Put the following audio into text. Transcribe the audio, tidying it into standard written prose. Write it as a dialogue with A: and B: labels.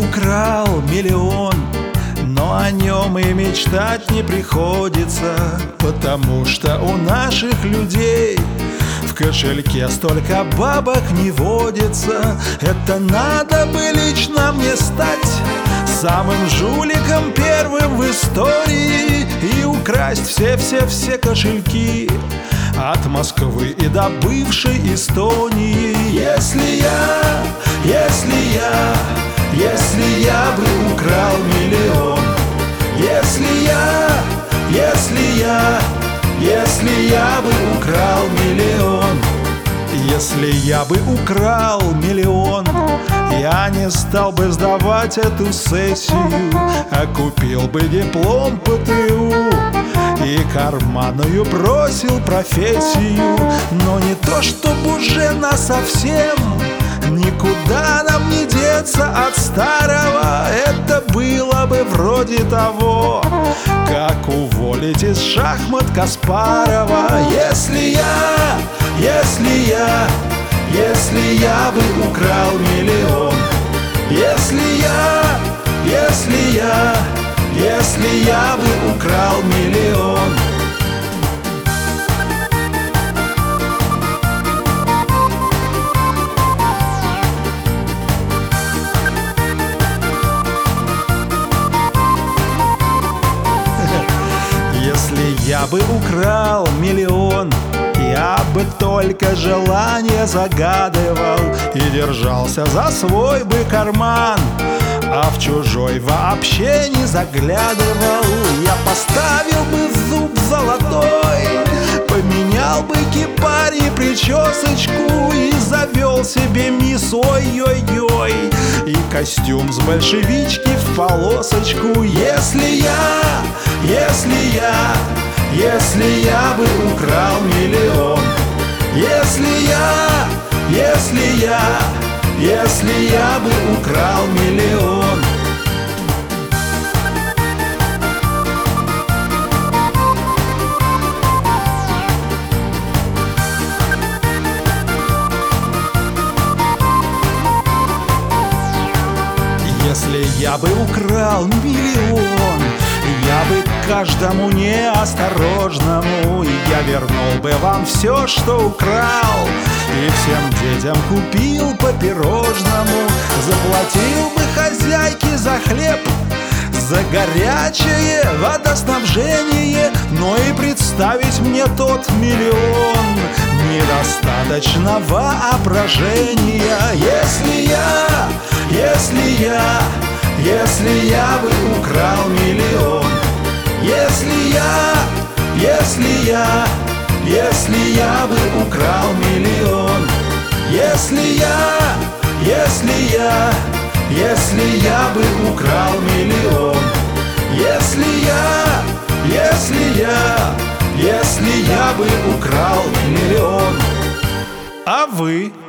A: украл миллион, но о нем и мечтать не приходится, потому что у наших людей в кошельке столько бабок не водится. Это надо бы лично мне стать самым жуликом первым в истории и украсть все кошельки от Москвы и до бывшей Эстонии. Если я бы украл миллион, если я бы украл миллион, если я бы украл миллион, я не стал бы сдавать эту сессию, а купил бы диплом ПТУ и карманную бросил профессию. Но не то чтобы уже насовсем, никуда нам не деться от старого. Это было бы вроде того, как уволить из шахмат Каспарова. Если я бы украл миллион, если я бы украл миллион. Если я бы украл миллион, я бы только желание загадывал и держался за свой бы карман, а в чужой вообще не заглядывал. Я поставил бы зуб золотой, поменял бы кипарь и причесочку и завел себе мисс ой-ой-ой и костюм с большевички в полосочку. Если я бы украл миллион, если я бы украл миллион. Если я бы украл миллион, я бы каждому неосторожному я вернул бы вам все, что украл, и всем детям купил по пирожному, заплатил бы хозяйке за хлеб, за горячее водоснабжение, но и представить мне тот миллион недостаточно воображения. Если я бы украл миллион, если я бы украл миллион, если я бы украл миллион, если я бы украл миллион. А вы?